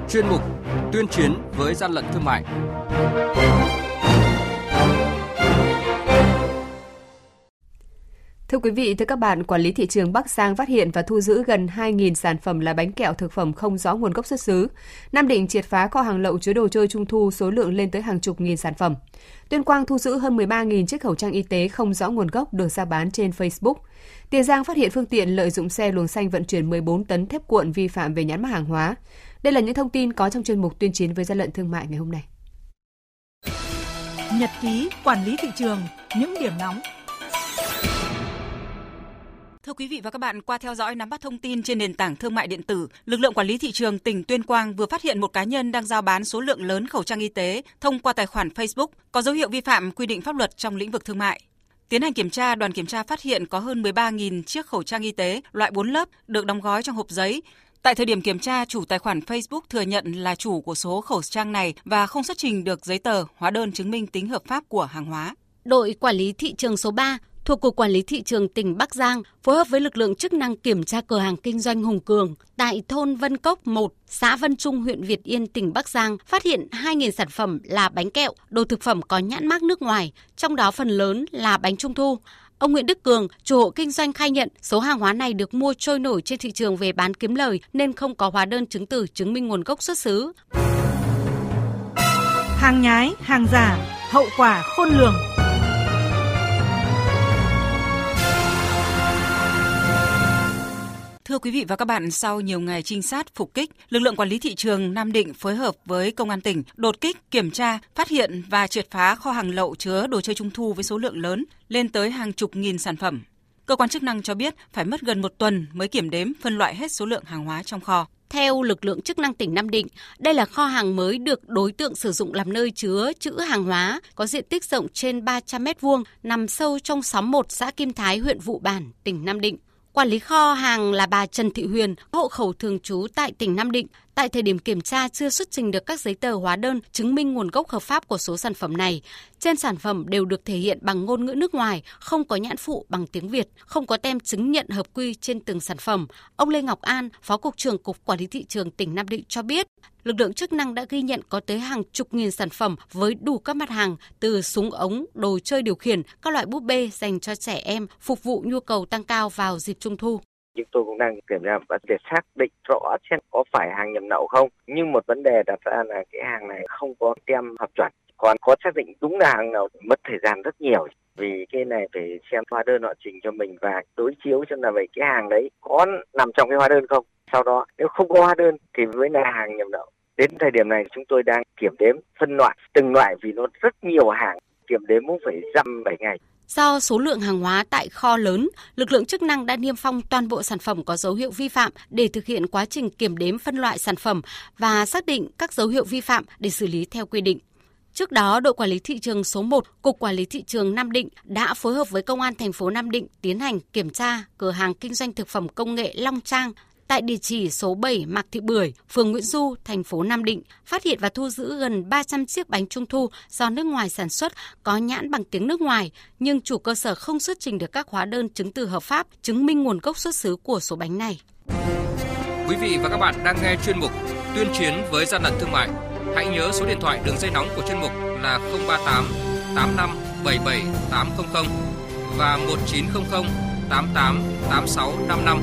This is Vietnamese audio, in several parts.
chuyên mục tuyên chiến với gian lận thương mại. Thưa quý vị, thưa các bạn, Quản lý thị trường Bắc Giang phát hiện và thu giữ gần 2.000 sản phẩm là bánh kẹo thực phẩm không rõ nguồn gốc xuất xứ. Nam Định triệt phá kho hàng lậu chứa đồ chơi Trung thu số lượng lên tới hàng chục nghìn sản phẩm. Tuyên Quang thu giữ hơn 13.000 chiếc khẩu trang y tế không rõ nguồn gốc được giao bán trên Facebook. Tiền Giang phát hiện phương tiện lợi dụng xe luồng xanh vận chuyển 14 tấn thép cuộn vi phạm về nhãn mác hàng hóa. Đây là những thông tin có trong chuyên mục tuyên chiến với gian lận thương mại ngày hôm nay. Nhật ký quản lý thị trường, những điểm nóng. Thưa quý vị và các bạn, qua theo dõi nắm bắt thông tin trên nền tảng thương mại điện tử, lực lượng quản lý thị trường tỉnh Tuyên Quang vừa phát hiện một cá nhân đang giao bán số lượng lớn khẩu trang y tế thông qua tài khoản Facebook có dấu hiệu vi phạm quy định pháp luật trong lĩnh vực thương mại. Tiến hành kiểm tra, đoàn kiểm tra phát hiện có hơn 13.000 chiếc khẩu trang y tế loại 4 lớp được đóng gói trong hộp giấy. Tại thời điểm kiểm tra, chủ tài khoản Facebook thừa nhận là chủ của số khẩu trang này và không xuất trình được giấy tờ, hóa đơn chứng minh tính hợp pháp của hàng hóa. Đội quản lý thị trường số 3 thuộc Cục Quản lý Thị trường tỉnh Bắc Giang phối hợp với lực lượng chức năng kiểm tra cửa hàng kinh doanh Hùng Cường tại thôn Vân Cốc 1, xã Vân Trung, huyện Việt Yên, tỉnh Bắc Giang, phát hiện 2.000 sản phẩm là bánh kẹo, đồ thực phẩm có nhãn mác nước ngoài, trong đó phần lớn là bánh Trung thu. Ông Nguyễn Đức Cường, chủ hộ kinh doanh khai nhận số hàng hóa này được mua trôi nổi trên thị trường về bán kiếm lời nên không có hóa đơn chứng từ chứng minh nguồn gốc xuất xứ. Hàng nhái, hàng giả, hậu quả khôn lường. Thưa quý vị và các bạn, sau nhiều ngày trinh sát phục kích, lực lượng quản lý thị trường Nam Định phối hợp với công an tỉnh đột kích, kiểm tra, phát hiện và triệt phá kho hàng lậu chứa đồ chơi Trung thu với số lượng lớn, lên tới hàng chục nghìn sản phẩm. Cơ quan chức năng cho biết phải mất gần 1 tuần mới kiểm đếm, phân loại hết số lượng hàng hóa trong kho. Theo lực lượng chức năng tỉnh Nam Định, đây là kho hàng mới được đối tượng sử dụng làm nơi chứa trữ hàng hóa, có diện tích rộng trên 300 m2, nằm sâu trong xóm 1 xã Kim Thái, huyện Vụ Bản, tỉnh Nam Định. Quản lý kho hàng là bà Trần Thị Huyền, hộ khẩu thường trú tại tỉnh Nam Định. Tại thời điểm kiểm tra chưa xuất trình được các giấy tờ hóa đơn chứng minh nguồn gốc hợp pháp của số sản phẩm này. Trên sản phẩm đều được thể hiện bằng ngôn ngữ nước ngoài, không có nhãn phụ bằng tiếng Việt, không có tem chứng nhận hợp quy trên từng sản phẩm. Ông Lê Ngọc An, Phó Cục trưởng Cục Quản lý Thị trường tỉnh Nam Định cho biết, lực lượng chức năng đã ghi nhận có tới hàng chục nghìn sản phẩm với đủ các mặt hàng từ súng ống, đồ chơi điều khiển, các loại búp bê dành cho trẻ em, phục vụ nhu cầu tăng cao vào dịp Trung thu. Chúng tôi cũng đang kiểm tra và để xác định rõ xem có phải hàng nhập lậu không. Nhưng một vấn đề đặt ra là cái hàng này không có tem hợp chuẩn. Còn có xác định đúng là hàng nào mất thời gian rất nhiều. Vì cái này phải xem hóa đơn họ trình cho mình và đối chiếu xem là vậy cái hàng đấy có nằm trong cái hóa đơn không. Sau đó nếu không có hóa đơn thì mới là hàng nhập lậu. Đến thời điểm này chúng tôi đang kiểm đếm phân loại từng loại vì nó rất nhiều hàng. Kiểm đếm cũng phải dăm 7 ngày. Do số lượng hàng hóa tại kho lớn, lực lượng chức năng đã niêm phong toàn bộ sản phẩm có dấu hiệu vi phạm để thực hiện quá trình kiểm đếm phân loại sản phẩm và xác định các dấu hiệu vi phạm để xử lý theo quy định. Trước đó, đội quản lý thị trường số 1, Cục Quản lý Thị trường Nam Định đã phối hợp với Công an thành phố Nam Định tiến hành kiểm tra cửa hàng kinh doanh thực phẩm công nghệ Long Trang tại địa chỉ số 7 Mạc Thị Bưởi, phường Nguyễn Du, thành phố Nam Định, phát hiện và thu giữ gần 300 chiếc bánh Trung thu do nước ngoài sản xuất có nhãn bằng tiếng nước ngoài, nhưng chủ cơ sở không xuất trình được các hóa đơn chứng từ hợp pháp chứng minh nguồn gốc xuất xứ của số bánh này. Quý vị và các bạn đang nghe chuyên mục tuyên chiến với gian lận thương mại. Hãy nhớ số điện thoại đường dây nóng của chuyên mục là 038 85 77 800 và 1900 88 86 55.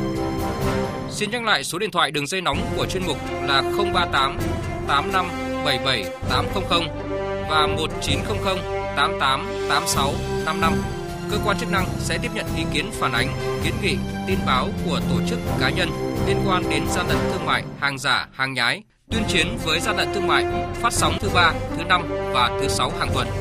Xin nhắc lại số điện thoại đường dây nóng của chuyên mục là 038 85 77 800 và 1900 88 86 55. Cơ quan chức năng sẽ tiếp nhận ý kiến phản ánh, kiến nghị, tin báo của tổ chức cá nhân liên quan đến gian lận thương mại, hàng giả, hàng nhái, tuyên chiến với gian lận thương mại, phát sóng thứ 3, thứ 5 và thứ 6 hàng tuần.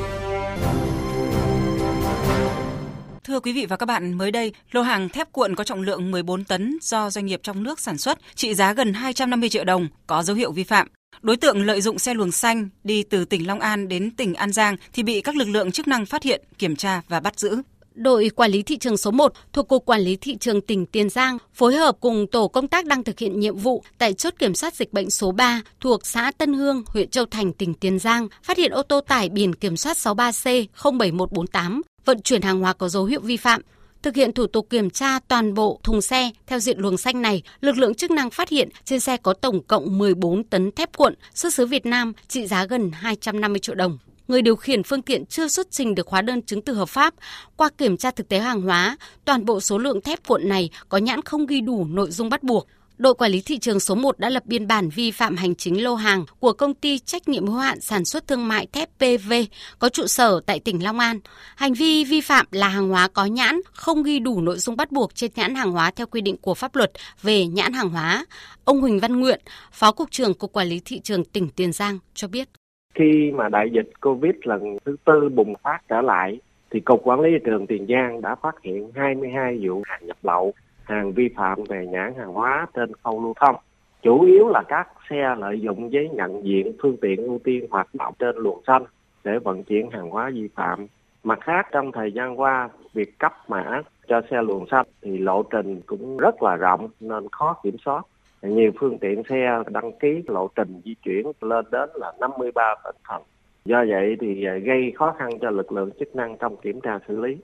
Thưa quý vị và các bạn, mới đây, lô hàng thép cuộn có trọng lượng 14 tấn do doanh nghiệp trong nước sản xuất, trị giá gần 250 triệu đồng, có dấu hiệu vi phạm. Đối tượng lợi dụng xe luồng xanh đi từ tỉnh Long An đến tỉnh An Giang thì bị các lực lượng chức năng phát hiện, kiểm tra và bắt giữ. Đội Quản lý Thị trường số 1 thuộc Cục Quản lý Thị trường tỉnh Tiền Giang phối hợp cùng tổ công tác đang thực hiện nhiệm vụ tại chốt kiểm soát dịch bệnh số 3 thuộc xã Tân Hương, huyện Châu Thành, tỉnh Tiền Giang, phát hiện ô tô tải biển kiểm soát 63C07148 vận chuyển hàng hóa có dấu hiệu vi phạm. Thực hiện thủ tục kiểm tra toàn bộ thùng xe theo diện luồng xanh này, lực lượng chức năng phát hiện trên xe có tổng cộng 14 tấn thép cuộn xuất xứ Việt Nam trị giá gần 250 triệu đồng. Người điều khiển phương tiện chưa xuất trình được hóa đơn chứng từ hợp pháp. Qua kiểm tra thực tế hàng hóa, toàn bộ số lượng thép cuộn này có nhãn không ghi đủ nội dung bắt buộc. Đội quản lý thị trường số 1 đã lập biên bản vi phạm hành chính lô hàng của công ty trách nhiệm hữu hạn sản xuất thương mại thép PV có trụ sở tại tỉnh Long An. Hành vi vi phạm là hàng hóa có nhãn không ghi đủ nội dung bắt buộc trên nhãn hàng hóa theo quy định của pháp luật về nhãn hàng hóa. Ông Huỳnh Văn Nguyện, Phó Cục trưởng Cục Quản lý Thị trường tỉnh Tiền Giang cho biết. Khi mà đại dịch Covid lần thứ 4 bùng phát trở lại, thì Cục Quản lý Thị trường Tiền Giang đã phát hiện 22 vụ hàng nhập lậu, hàng vi phạm về nhãn hàng hóa trên khâu lưu thông. Chủ yếu là các xe lợi dụng giấy nhận diện phương tiện ưu tiên hoạt động trên luồng xanh để vận chuyển hàng hóa vi phạm. Mặt khác, trong thời gian qua, việc cấp mã cho xe luồng xanh thì lộ trình cũng rất là rộng nên khó kiểm soát. Nhiều phương tiện xe đăng ký lộ trình di chuyển lên đến là 53 tỉnh thành. Do vậy thì gây khó khăn cho lực lượng chức năng trong kiểm tra xử lý.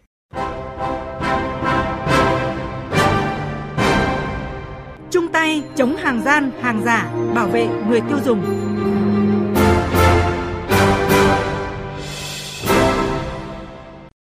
Chung tay chống hàng gian, hàng giả, bảo vệ người tiêu dùng.